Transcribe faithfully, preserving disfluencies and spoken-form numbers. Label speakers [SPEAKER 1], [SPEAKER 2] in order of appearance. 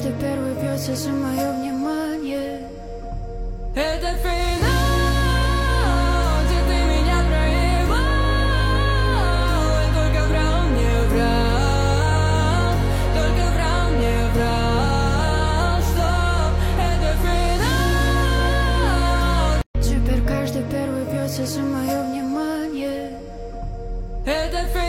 [SPEAKER 1] каждый первый бьется за мое внимание. Это финал, где ты меня проебал. И только врал мне, врал, только врал мне, врал, что это финал. Теперь каждый первый бьется за мое внимание. Это финал.